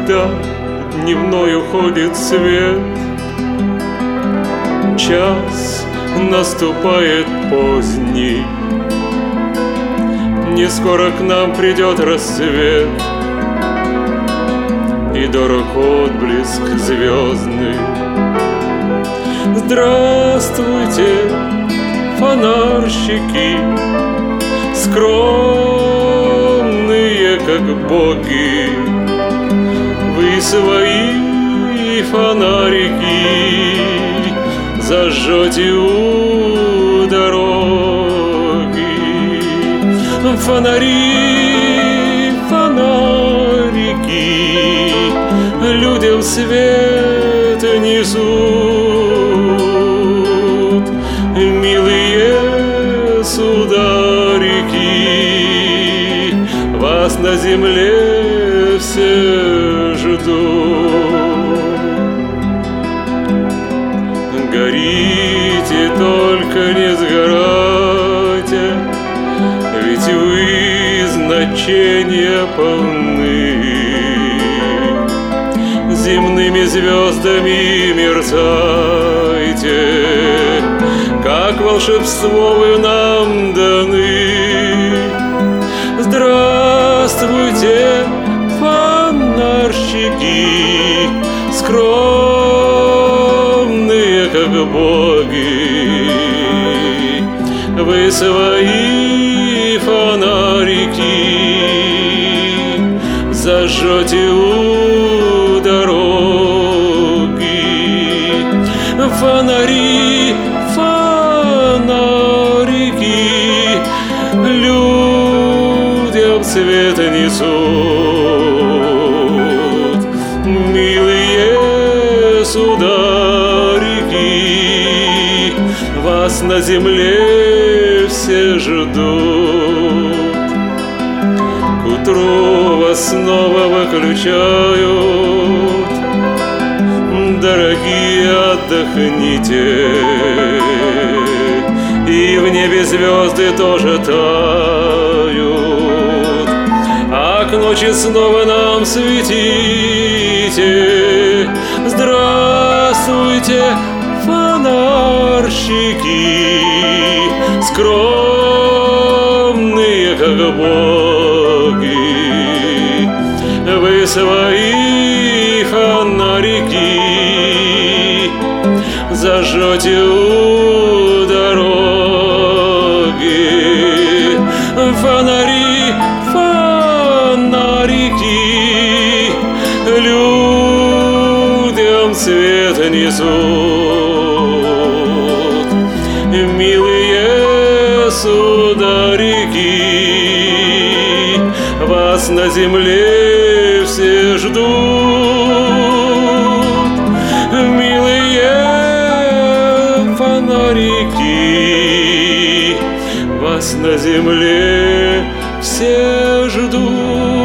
когда дневной уходит свет, час наступает поздний, не скоро к нам придет рассвет, и дорог отблеск звездный. Здравствуйте, фонарщики, скромные, как боги, вы свои фонарики зажжете у дороги. Фонари, фонарики людям свет несут, милые сударики, вас на земле все ждут. Горите, только не сгорайте, ведь вы значения полны. Земными звездами мерцайте, как волшебство вы нам даны. Здравствуйте, фонарщики, скромные, как боги, вы свои фонарики зажжете у дороги. Фонари, фонарики людям свет несут, милые сударики, вас на земле все ждут. К утру вас снова выключают, дорогие, отдохните, и в небе звезды тоже тают, а к ночи снова нам светите. Здравствуйте, фонарщики, скромные, как боги, вы свои фонарики зажжете у дороги. Фонари, фонарики людям свет несут, милые сударики, вас на земле все ждут. Милые фонарики, вас на земле все ждут.